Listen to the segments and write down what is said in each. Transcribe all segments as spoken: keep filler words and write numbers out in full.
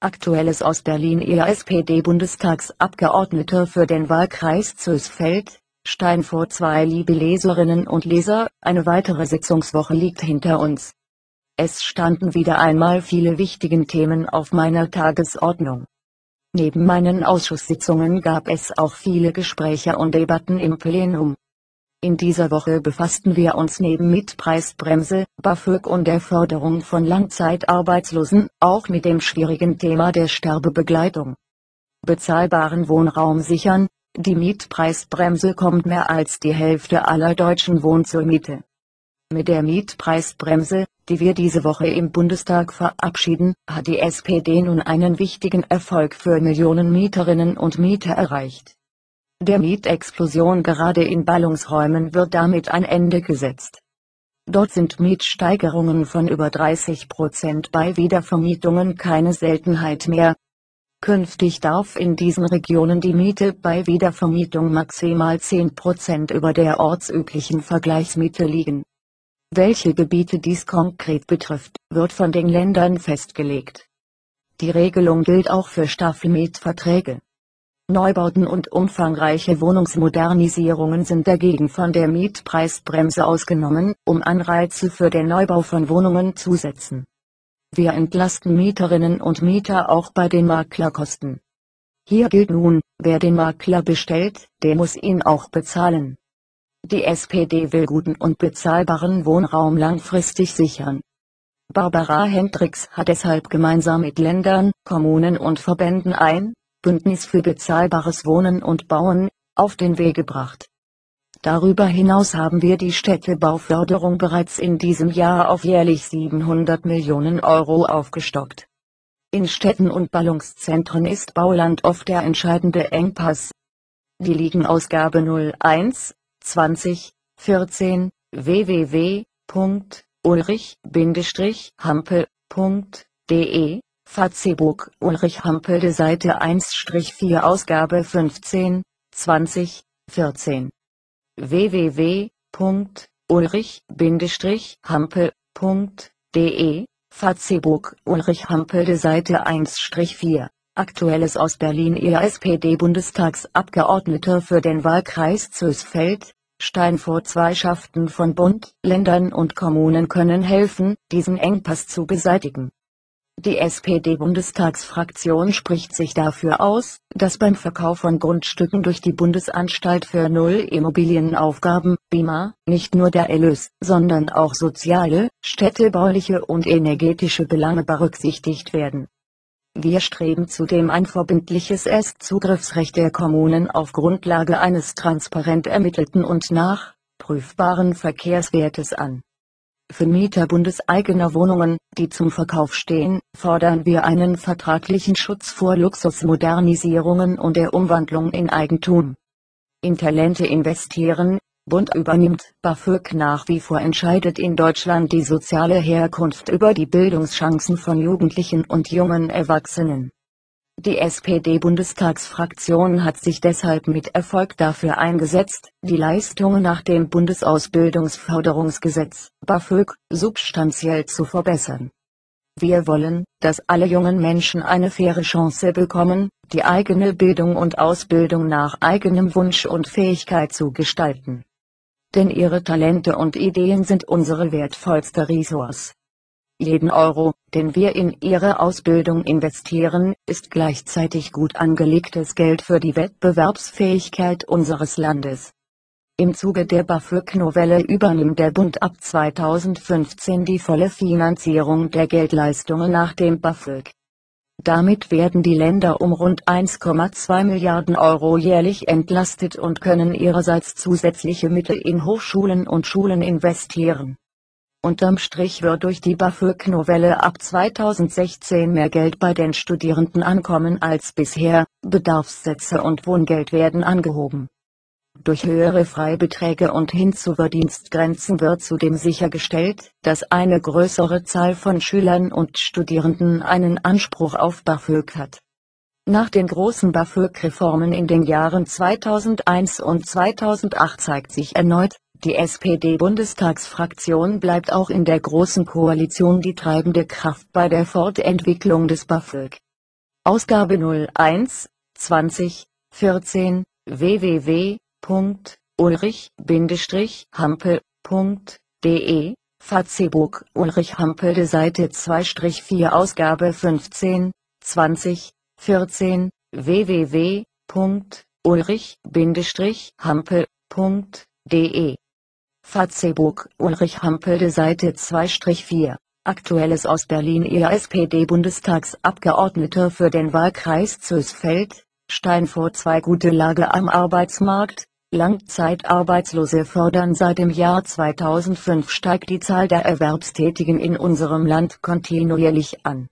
Aktuelles aus Berlin. Ihr S P D-Bundestagsabgeordneter für den Wahlkreis Zösfeld, Steinfurt. Zwei Liebe Leserinnen und Leser, eine weitere Sitzungswoche liegt hinter uns. Es standen wieder einmal viele wichtige Themen auf meiner Tagesordnung. Neben meinen Ausschusssitzungen gab es auch viele Gespräche und Debatten im Plenum. In dieser Woche befassten wir uns neben Mietpreisbremse, BAföG und der Förderung von Langzeitarbeitslosen auch mit dem schwierigen Thema der Sterbebegleitung. Bezahlbaren Wohnraum sichern. Die Mietpreisbremse kommt mehr als die Hälfte aller Deutschen wohnt zur Miete. Mit der Mietpreisbremse, die wir diese Woche im Bundestag verabschieden, hat die S P D nun einen wichtigen Erfolg für Millionen Mieterinnen und Mieter erreicht. Der Mietexplosion gerade in Ballungsräumen wird damit ein Ende gesetzt. Dort sind Mietsteigerungen von über dreißig Prozent bei Wiedervermietungen keine Seltenheit mehr. Künftig darf in diesen Regionen die Miete bei Wiedervermietung maximal zehn Prozent über der ortsüblichen Vergleichsmiete liegen. Welche Gebiete dies konkret betrifft, wird von den Ländern festgelegt. Die Regelung gilt auch für Staffelmietverträge. Neubauten und umfangreiche Wohnungsmodernisierungen sind dagegen von der Mietpreisbremse ausgenommen, um Anreize für den Neubau von Wohnungen zu setzen. Wir entlasten Mieterinnen und Mieter auch bei den Maklerkosten. Hier gilt nun, wer den Makler bestellt, der muss ihn auch bezahlen. Die S P D will guten und bezahlbaren Wohnraum langfristig sichern. Barbara Hendricks hat deshalb gemeinsam mit Ländern, Kommunen und Verbänden ein Bündnis für bezahlbares Wohnen und Bauen auf den Weg gebracht. Darüber hinaus haben wir die Städtebauförderung bereits in diesem Jahr auf jährlich siebenhundert Millionen Euro aufgestockt. In Städten und Ballungszentren ist Bauland oft der entscheidende Engpass. Die Liegenausgabe null eins zwanzig vierzehn w w w punkt ulrich hampel punkt de Facebook Ulrich Hampelde Seite eins vier Ausgabe fünfzehn zwanzig vierzehn w w w punkt ulrich hampel punkt de Facebook Ulrich Hampelde Seite eins vier Aktuelles aus Berlin. Ihr S P D-Bundestagsabgeordneter für den Wahlkreis Zösfeld, Steinfurt. Zwei Schaften von Bund, Ländern und Kommunen können helfen, diesen Engpass zu beseitigen. Die S P D-Bundestagsfraktion spricht sich dafür aus, dass beim Verkauf von Grundstücken durch die Bundesanstalt für Null-Immobilienaufgaben (B I M A) nicht nur der Erlös, sondern auch soziale, städtebauliche und energetische Belange berücksichtigt werden. Wir streben zudem ein verbindliches Erstzugriffsrecht der Kommunen auf Grundlage eines transparent ermittelten und nachprüfbaren Verkehrswertes an. Für Mieter bundeseigener Wohnungen, die zum Verkauf stehen, fordern wir einen vertraglichen Schutz vor Luxusmodernisierungen und der Umwandlung in Eigentum. In Talente investieren. Bund übernimmt BAföG. Nach wie vor entscheidet in Deutschland die soziale Herkunft über die Bildungschancen von Jugendlichen und jungen Erwachsenen. Die S P D-Bundestagsfraktion hat sich deshalb mit Erfolg dafür eingesetzt, die Leistungen nach dem Bundesausbildungsförderungsgesetz (BAföG) substanziell zu verbessern. Wir wollen, dass alle jungen Menschen eine faire Chance bekommen, die eigene Bildung und Ausbildung nach eigenem Wunsch und Fähigkeit zu gestalten. Denn ihre Talente und Ideen sind unsere wertvollste Ressource. Jeden Euro, den wir in ihre Ausbildung investieren, ist gleichzeitig gut angelegtes Geld für die Wettbewerbsfähigkeit unseres Landes. Im Zuge der BAföG-Novelle übernimmt der Bund ab zweitausendfünfzehn die volle Finanzierung der Geldleistungen nach dem BAföG. Damit werden die Länder um rund eins Komma zwei Milliarden Euro jährlich entlastet und können ihrerseits zusätzliche Mittel in Hochschulen und Schulen investieren. Unterm Strich wird durch die BAföG-Novelle ab zweitausendsechzehn mehr Geld bei den Studierenden ankommen als bisher, Bedarfssätze und Wohngeld werden angehoben. Durch höhere Freibeträge und Hinzuverdienstgrenzen wird zudem sichergestellt, dass eine größere Zahl von Schülern und Studierenden einen Anspruch auf BAföG hat. Nach den großen BAföG-Reformen in den Jahren zweitausendeins und zweitausendacht zeigt sich erneut, die S P D-Bundestagsfraktion bleibt auch in der Großen Koalition die treibende Kraft bei der Fortentwicklung des BAföG. Ausgabe null eins zwanzig vierzehn w w w punkt ulrich Bindestrich hampel punkt de Facebook Ulrich Hampelde Seite zwei vier Ausgabe fünfzehn zwanzig vierzehn w w w punkt ulrich Bindestrich hampel punkt de Facebook Ulrich Hampelde Seite zwei vier Aktuelles aus Berlin. Ihr S P D-Bundestagsabgeordneter für den Wahlkreis Zösfeld, Steinfurt zwei Gute Lage am Arbeitsmarkt. Langzeitarbeitslose fordern. Seit dem Jahr zweitausendfünf steigt die Zahl der Erwerbstätigen in unserem Land kontinuierlich an.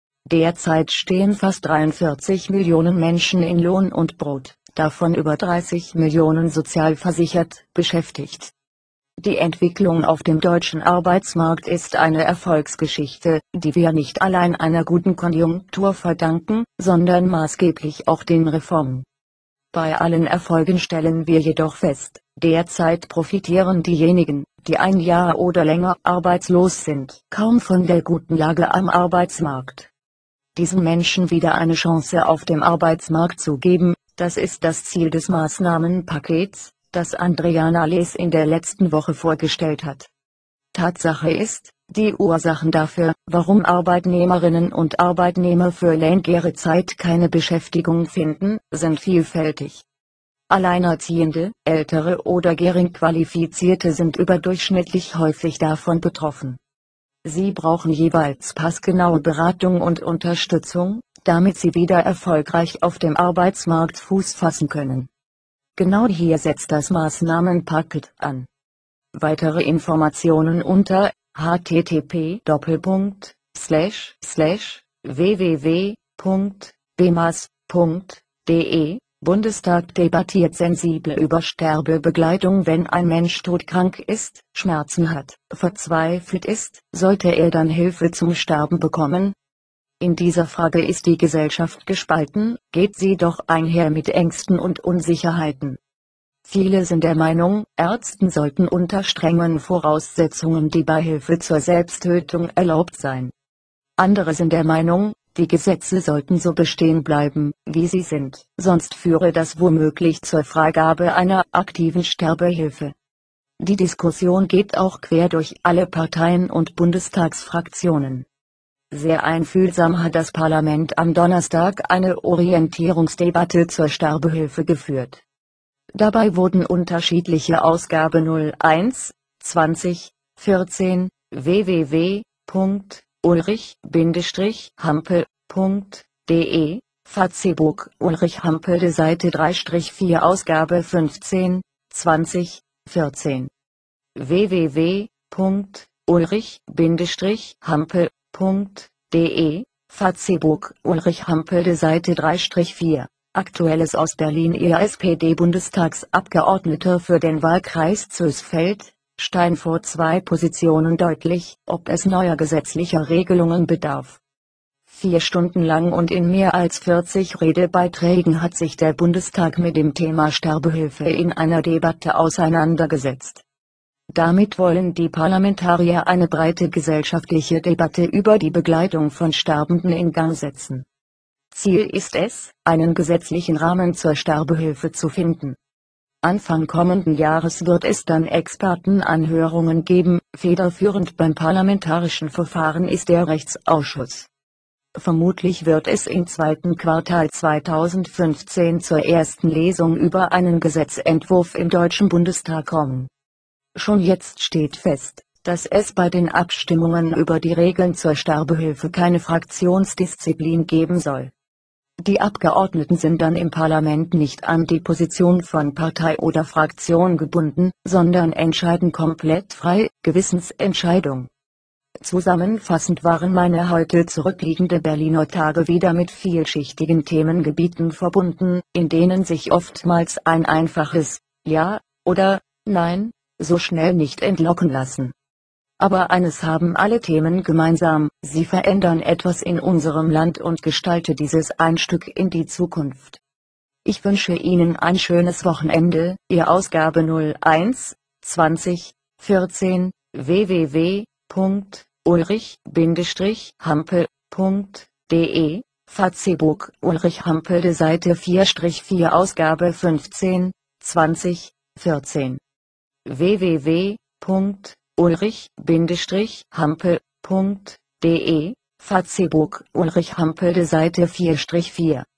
Derzeit stehen fast dreiundvierzig Millionen Menschen in Lohn und Brot, davon über dreißig Millionen sozialversichert, beschäftigt. Die Entwicklung auf dem deutschen Arbeitsmarkt ist eine Erfolgsgeschichte, die wir nicht allein einer guten Konjunktur verdanken, sondern maßgeblich auch den Reformen. Bei allen Erfolgen stellen wir jedoch fest, derzeit profitieren diejenigen, die ein Jahr oder länger arbeitslos sind, kaum von der guten Lage am Arbeitsmarkt. Diesen Menschen wieder eine Chance auf dem Arbeitsmarkt zu geben, das ist das Ziel des Maßnahmenpakets, das Andrea Nahles in der letzten Woche vorgestellt hat. Tatsache ist, die Ursachen dafür, warum Arbeitnehmerinnen und Arbeitnehmer für längere Zeit keine Beschäftigung finden, sind vielfältig. Alleinerziehende, Ältere oder Geringqualifizierte sind überdurchschnittlich häufig davon betroffen. Sie brauchen jeweils passgenaue Beratung und Unterstützung, damit sie wieder erfolgreich auf dem Arbeitsmarkt Fuß fassen können. Genau hier setzt das Maßnahmenpaket an. Weitere Informationen unter h t t p Doppelpunkt Slash Slash w w w punkt b m a s punkt de Bundestag debattiert sensibel über Sterbebegleitung. Wenn ein Mensch todkrank ist, Schmerzen hat, verzweifelt ist, sollte er dann Hilfe zum Sterben bekommen? In dieser Frage ist die Gesellschaft gespalten, geht sie doch einher mit Ängsten und Unsicherheiten. Viele sind der Meinung, Ärzten sollten unter strengen Voraussetzungen die Beihilfe zur Selbsttötung erlaubt sein. Andere sind der Meinung, die Gesetze sollten so bestehen bleiben, wie sie sind, sonst führe das womöglich zur Freigabe einer aktiven Sterbehilfe. Die Diskussion geht auch quer durch alle Parteien und Bundestagsfraktionen. Sehr einfühlsam hat das Parlament am Donnerstag eine Orientierungsdebatte zur Sterbehilfe geführt. Dabei wurden unterschiedliche Ausgabe null eins zwanzig vierzehn w w w punkt ulrich Hampel punkt de Facebook Ulrich Hampelde Seite drei vier Ausgabe fünfzehn zwanzig vierzehn w w w punkt ulrich Hampel punkt de Facebook Ulrich Hampelde Seite drei vier Aktuelles aus Berlin. Ihr S P D-Bundestagsabgeordneter für den Wahlkreis Zösfeld, Steinfurt zwei Positionen deutlich, ob es neuer gesetzlicher Regelungen bedarf. Vier Stunden lang und in mehr als vierzig Redebeiträgen hat sich der Bundestag mit dem Thema Sterbehilfe in einer Debatte auseinandergesetzt. Damit wollen die Parlamentarier eine breite gesellschaftliche Debatte über die Begleitung von Sterbenden in Gang setzen. Ziel ist es, einen gesetzlichen Rahmen zur Sterbehilfe zu finden. Anfang kommenden Jahres wird es dann Expertenanhörungen geben, federführend beim parlamentarischen Verfahren ist der Rechtsausschuss. Vermutlich wird es im zweiten Quartal zweitausendfünfzehn zur ersten Lesung über einen Gesetzentwurf im Deutschen Bundestag kommen. Schon jetzt steht fest, dass es bei den Abstimmungen über die Regeln zur Sterbehilfe keine Fraktionsdisziplin geben soll. Die Abgeordneten sind dann im Parlament nicht an die Position von Partei oder Fraktion gebunden, sondern entscheiden komplett frei, Gewissensentscheidung. Zusammenfassend waren meine heute zurückliegende Berliner Tage wieder mit vielschichtigen Themengebieten verbunden, in denen sich oftmals ein einfaches Ja oder Nein so schnell nicht entlocken lassen. Aber eines haben alle Themen gemeinsam, sie verändern etwas in unserem Land und gestalten dieses ein Stück in die Zukunft. Ich wünsche Ihnen ein schönes Wochenende. Ihr Ausgabe null eins zwanzig vierzehn w w w punkt ulrich Hampel punkt de Facebook Ulrich Hampelde Seite vier vier Ausgabe fünfzehn, zwanzig vierzehn w w w punkt ulrich Hampel punkt de Facebook Ulrich Hampelde Seite vier vier